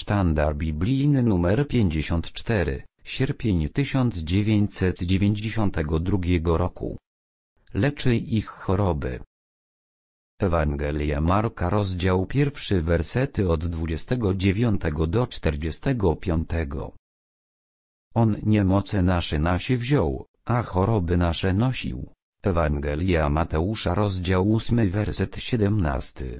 Sztandar biblijny nr 54, sierpień 1992 roku. Leczy ich choroby. Ewangelia Marka, rozdział 1, wersety od 29 do 45. On niemoce nasze wziął, a choroby nasze nosił. Ewangelia Mateusza, rozdział 8, werset 17.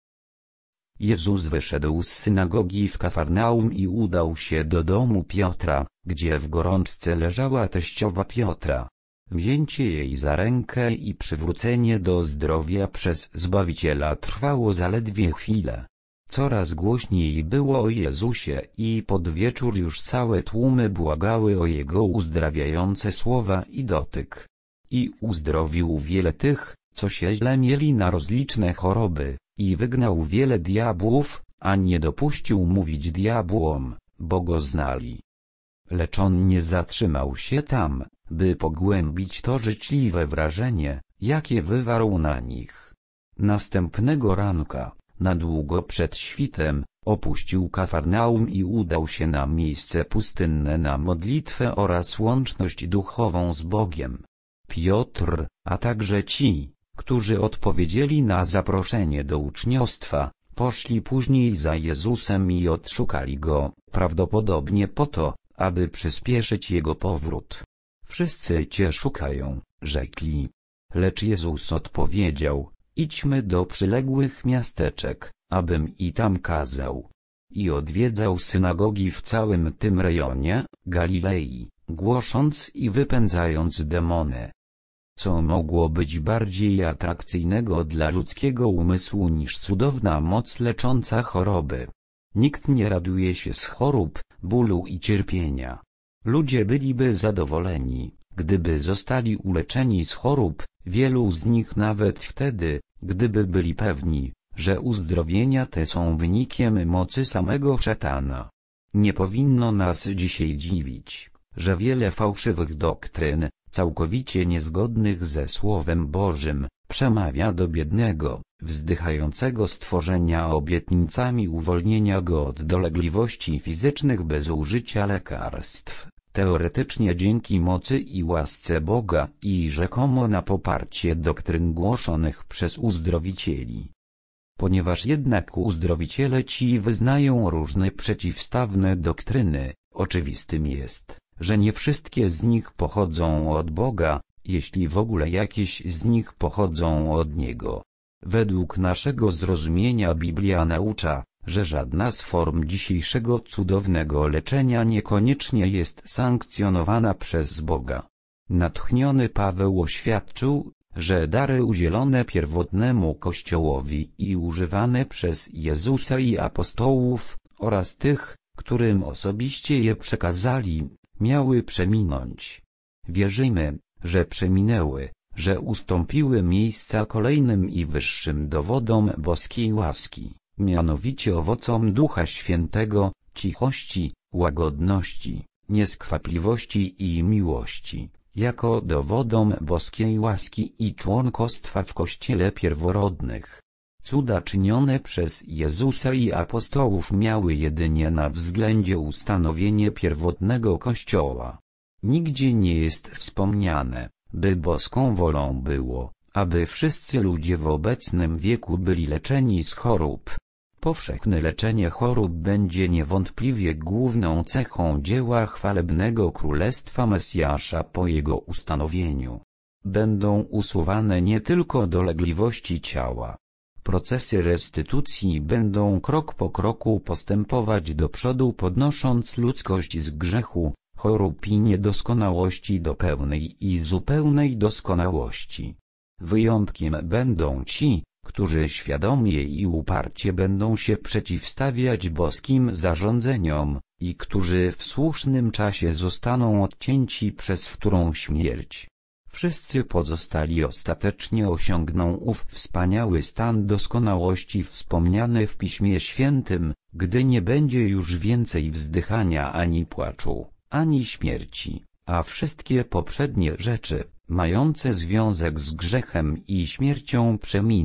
Jezus wyszedł z synagogi w Kafarnaum i udał się do domu Piotra, gdzie w gorączce leżała teściowa Piotra. Wzięcie jej za rękę i przywrócenie do zdrowia przez Zbawiciela trwało zaledwie chwilę. Coraz głośniej było o Jezusie i pod wieczór już całe tłumy błagały o Jego uzdrawiające słowa i dotyk. I uzdrowił wiele tych, co się źle mieli na rozliczne choroby, i wygnał wiele diabłów, a nie dopuścił mówić diabłom, bo Go znali. Lecz On nie zatrzymał się tam, by pogłębić to życzliwe wrażenie, jakie wywarł na nich. Następnego ranka, na długo przed świtem, opuścił Kafarnaum i udał się na miejsce pustynne na modlitwę oraz łączność duchową z Bogiem. Piotr, a także ci, którzy odpowiedzieli na zaproszenie do uczniostwa, poszli później za Jezusem i odszukali Go, prawdopodobnie po to, aby przyspieszyć Jego powrót. Wszyscy Cię szukają, rzekli. Lecz Jezus odpowiedział, idźmy do przyległych miasteczek, abym i tam kazał. I odwiedzał synagogi w całym tym rejonie Galilei, głosząc i wypędzając demony. Co mogło być bardziej atrakcyjnego dla ludzkiego umysłu niż cudowna moc lecząca choroby? Nikt nie raduje się z chorób, bólu i cierpienia. Ludzie byliby zadowoleni, gdyby zostali uleczeni z chorób, wielu z nich nawet wtedy, gdyby byli pewni, że uzdrowienia te są wynikiem mocy samego szatana. Nie powinno nas dzisiaj dziwić, że wiele fałszywych doktryn, całkowicie niezgodnych ze Słowem Bożym, przemawia do biednego, wzdychającego stworzenia obietnicami uwolnienia go od dolegliwości fizycznych bez użycia lekarstw, teoretycznie dzięki mocy i łasce Boga i rzekomo na poparcie doktryn głoszonych przez uzdrowicieli. Ponieważ jednak uzdrowiciele ci wyznają różne przeciwstawne doktryny, oczywistym jest, że nie wszystkie z nich pochodzą od Boga, jeśli w ogóle jakieś z nich pochodzą od Niego. Według naszego zrozumienia Biblia naucza, że żadna z form dzisiejszego cudownego leczenia niekoniecznie jest sankcjonowana przez Boga. Natchniony Paweł oświadczył, że dary udzielone pierwotnemu Kościołowi i używane przez Jezusa i apostołów, oraz tych, którym osobiście je przekazali, miały przeminąć. Wierzymy, że przeminęły, że ustąpiły miejsca kolejnym i wyższym dowodom boskiej łaski, mianowicie owocom Ducha Świętego, cichości, łagodności, nieskwapliwości i miłości, jako dowodom boskiej łaski i członkostwa w Kościele pierworodnych. Cuda czynione przez Jezusa i apostołów miały jedynie na względzie ustanowienie pierwotnego Kościoła. Nigdzie nie jest wspomniane, by boską wolą było, aby wszyscy ludzie w obecnym wieku byli leczeni z chorób. Powszechne leczenie chorób będzie niewątpliwie główną cechą dzieła chwalebnego Królestwa Mesjasza po jego ustanowieniu. Będą usuwane nie tylko dolegliwości ciała. Procesy restytucji będą krok po kroku postępować do przodu, podnosząc ludzkość z grzechu, chorób i niedoskonałości do pełnej i zupełnej doskonałości. Wyjątkiem będą ci, którzy świadomie i uparcie będą się przeciwstawiać boskim zarządzeniom, i którzy w słusznym czasie zostaną odcięci przez wtórną śmierć. Wszyscy pozostali ostatecznie osiągną ów wspaniały stan doskonałości wspomniany w Piśmie Świętym, gdy nie będzie już więcej wzdychania ani płaczu, ani śmierci, a wszystkie poprzednie rzeczy, mające związek z grzechem i śmiercią przeminą.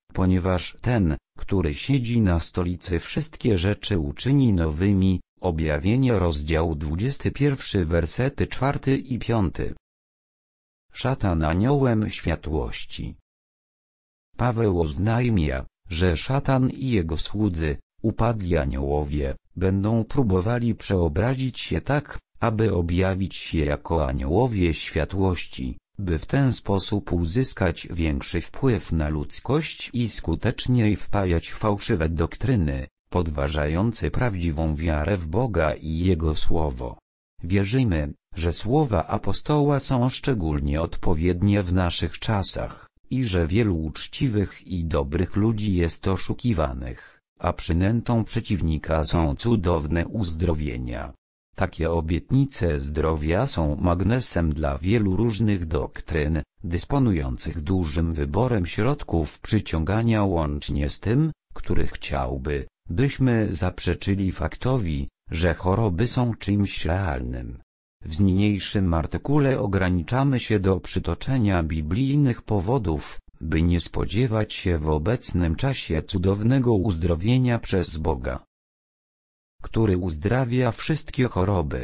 ponieważ ten, który siedzi na stolicy wszystkie rzeczy uczyni nowymi. Objawienie rozdział 21 wersety 4 i 5. Szatan aniołem światłości. Paweł oznajmia, że szatan i jego słudzy, upadli aniołowie, będą próbowali przeobrazić się tak, aby objawić się jako aniołowie światłości, by w ten sposób uzyskać większy wpływ na ludzkość i skuteczniej wpajać fałszywe doktryny, podważające prawdziwą wiarę w Boga i Jego Słowo. Wierzymy, że słowa apostoła są szczególnie odpowiednie w naszych czasach, i że wielu uczciwych i dobrych ludzi jest oszukiwanych, a przynętą przeciwnika są cudowne uzdrowienia. Takie obietnice zdrowia są magnesem dla wielu różnych doktryn, dysponujących dużym wyborem środków przyciągania łącznie z tym, który chciałby, byśmy zaprzeczyli faktowi, że choroby są czymś realnym. W niniejszym artykule ograniczamy się do przytoczenia biblijnych powodów, by nie spodziewać się w obecnym czasie cudownego uzdrowienia przez Boga, który uzdrawia wszystkie choroby.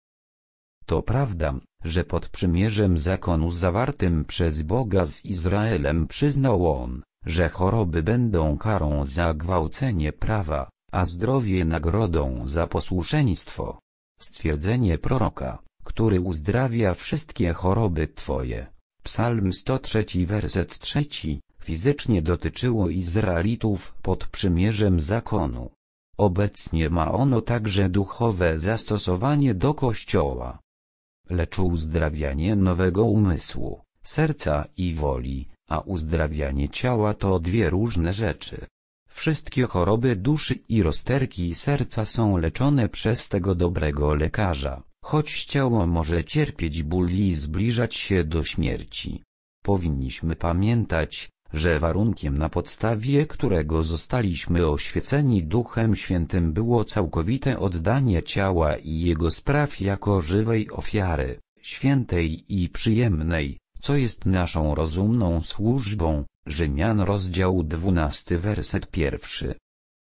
To prawda, że pod przymierzem zakonu zawartym przez Boga z Izraelem przyznał On, że choroby będą karą za gwałcenie prawa, a zdrowie nagrodą za posłuszeństwo. Stwierdzenie proroka, który uzdrawia wszystkie choroby Twoje. Psalm 103 werset 3, fizycznie dotyczyło Izraelitów pod przymierzem zakonu. Obecnie ma ono także duchowe zastosowanie do Kościoła. Lecz uzdrawianie nowego umysłu, serca i woli, a uzdrawianie ciała to dwie różne rzeczy. Wszystkie choroby duszy i rozterki serca są leczone przez tego dobrego lekarza, choć ciało może cierpieć ból i zbliżać się do śmierci. Powinniśmy pamiętać, że warunkiem, na podstawie którego zostaliśmy oświeceni Duchem Świętym, było całkowite oddanie ciała i jego spraw jako żywej ofiary, świętej i przyjemnej, co jest naszą rozumną służbą. Rzymian rozdział 12 werset 1.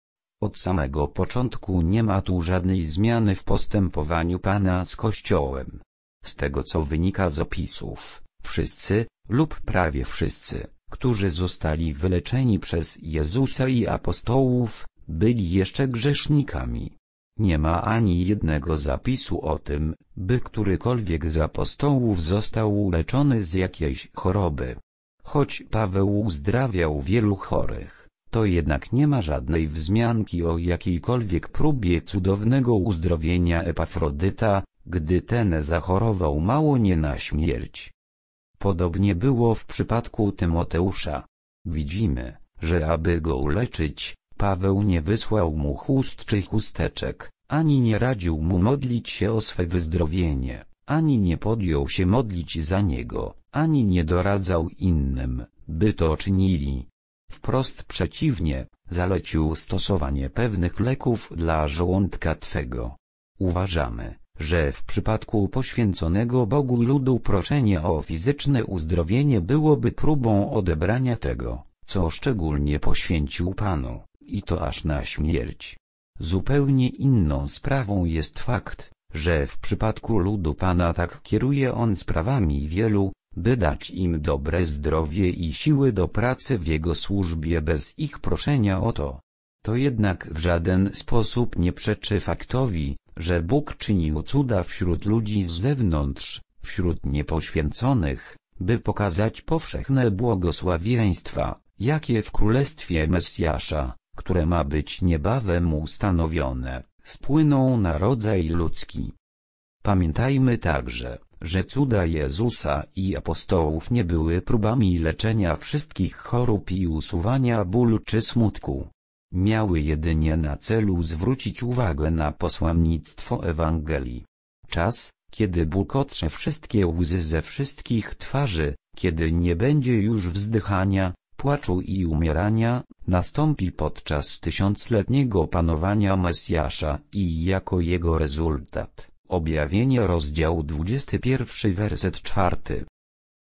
Od samego początku nie ma tu żadnej zmiany w postępowaniu Pana z Kościołem. Z tego co wynika z opisów, wszyscy, lub prawie wszyscy, którzy zostali wyleczeni przez Jezusa i apostołów, byli jeszcze grzesznikami. Nie ma ani jednego zapisu o tym, by którykolwiek z apostołów został uleczony z jakiejś choroby. Choć Paweł uzdrawiał wielu chorych, to jednak nie ma żadnej wzmianki o jakiejkolwiek próbie cudownego uzdrowienia Epafrodyta, gdy ten zachorował mało nie na śmierć. Podobnie było w przypadku Tymoteusza. Widzimy, że aby go uleczyć, Paweł nie wysłał mu chust czy chusteczek, ani nie radził mu modlić się o swe wyzdrowienie, ani nie podjął się modlić za niego, ani nie doradzał innym, by to czynili. Wprost przeciwnie, zalecił stosowanie pewnych leków dla żołądka twego. Uważamy, że w przypadku poświęconego Bogu ludu proszenie o fizyczne uzdrowienie byłoby próbą odebrania tego, co szczególnie poświęcił Panu, i to aż na śmierć. Zupełnie inną sprawą jest fakt, że w przypadku ludu Pana tak kieruje On sprawami wielu, by dać im dobre zdrowie i siły do pracy w Jego służbie bez ich proszenia o to. To jednak w żaden sposób nie przeczy faktowi, że Bóg czynił cuda wśród ludzi z zewnątrz, wśród niepoświęconych, by pokazać powszechne błogosławieństwa, jakie w Królestwie Mesjasza, które ma być niebawem ustanowione, spłyną na rodzaj ludzki. Pamiętajmy także, że cuda Jezusa i apostołów nie były próbami leczenia wszystkich chorób i usuwania bólu czy smutku. Miały jedynie na celu zwrócić uwagę na posłannictwo Ewangelii. Czas, kiedy Bóg otrze wszystkie łzy ze wszystkich twarzy, kiedy nie będzie już wzdychania, płaczu i umierania, nastąpi podczas tysiącletniego panowania Mesjasza i jako jego rezultat. Objawienie rozdział 21 werset 4.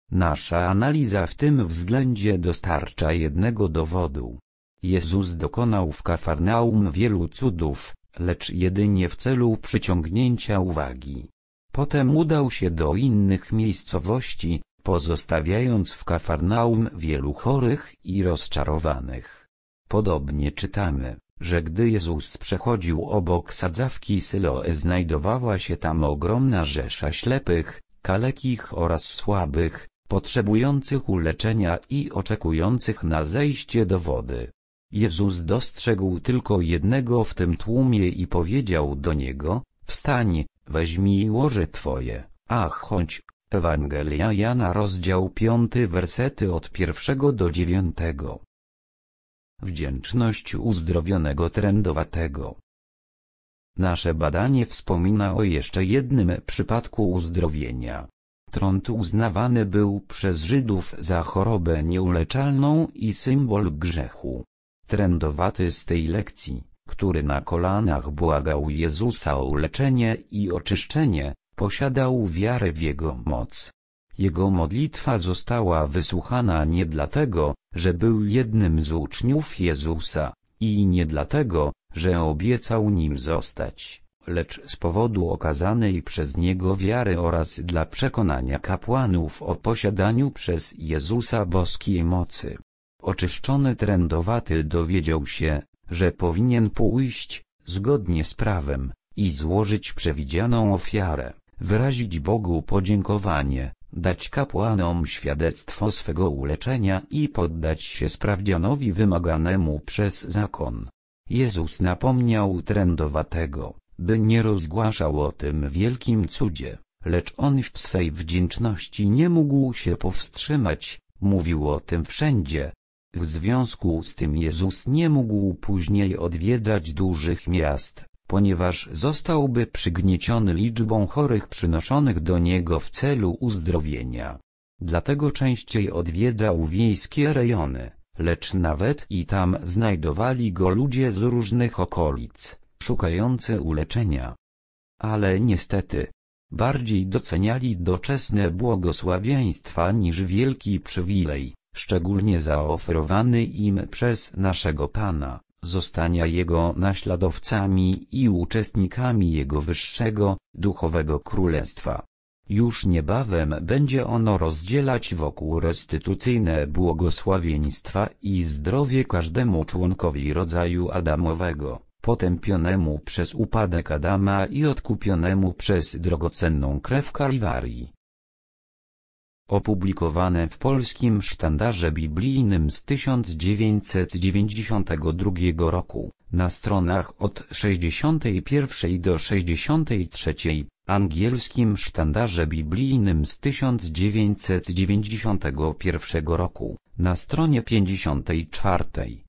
Nasza analiza w tym względzie dostarcza jednego dowodu. Jezus dokonał w Kafarnaum wielu cudów, lecz jedynie w celu przyciągnięcia uwagi. Potem udał się do innych miejscowości, pozostawiając w Kafarnaum wielu chorych i rozczarowanych. Podobnie czytamy, że gdy Jezus przechodził obok sadzawki Syloe, znajdowała się tam ogromna rzesza ślepych, kalekich oraz słabych, potrzebujących uleczenia i oczekujących na zejście do wody. Jezus dostrzegł tylko jednego w tym tłumie i powiedział do niego: wstań, weźmij łoże twoje, a chodź. Ewangelia Jana, rozdział 5, wersety od 1 do 9. Wdzięczność uzdrowionego trędowatego. Nasze badanie wspomina o jeszcze jednym przypadku uzdrowienia. Trąd uznawany był przez Żydów za chorobę nieuleczalną i symbol grzechu. Trędowaty z tej lekcji, który na kolanach błagał Jezusa o uleczenie i oczyszczenie, posiadał wiarę w Jego moc. Jego modlitwa została wysłuchana nie dlatego, że był jednym z uczniów Jezusa, i nie dlatego, że obiecał nim zostać, lecz z powodu okazanej przez Niego wiary oraz dla przekonania kapłanów o posiadaniu przez Jezusa boskiej mocy. Oczyszczony trędowaty dowiedział się, że powinien pójść, zgodnie z prawem, i złożyć przewidzianą ofiarę, wyrazić Bogu podziękowanie, dać kapłanom świadectwo swego uleczenia i poddać się sprawdzianowi wymaganemu przez zakon. Jezus napomniał trędowatego, by nie rozgłaszał o tym wielkim cudzie, lecz on w swej wdzięczności nie mógł się powstrzymać, mówił o tym wszędzie. W związku z tym Jezus nie mógł później odwiedzać dużych miast, ponieważ zostałby przygnieciony liczbą chorych przynoszonych do Niego w celu uzdrowienia. Dlatego częściej odwiedzał wiejskie rejony, lecz nawet i tam znajdowali Go ludzie z różnych okolic, szukający uleczenia. Ale niestety, bardziej doceniali doczesne błogosławieństwa niż wielki przywilej, szczególnie zaoferowany im przez naszego Pana, zostania Jego naśladowcami i uczestnikami Jego wyższego, duchowego królestwa. Już niebawem będzie ono rozdzielać wokół restytucyjne błogosławieństwa i zdrowie każdemu członkowi rodzaju Adamowego, potępionemu przez upadek Adama i odkupionemu przez drogocenną krew Kalwarii. Opublikowane w Polskim Sztandarze Biblijnym z 1992 roku, na stronach od 61 do 63, Angielskim Sztandarze Biblijnym z 1991 roku, na stronie 54.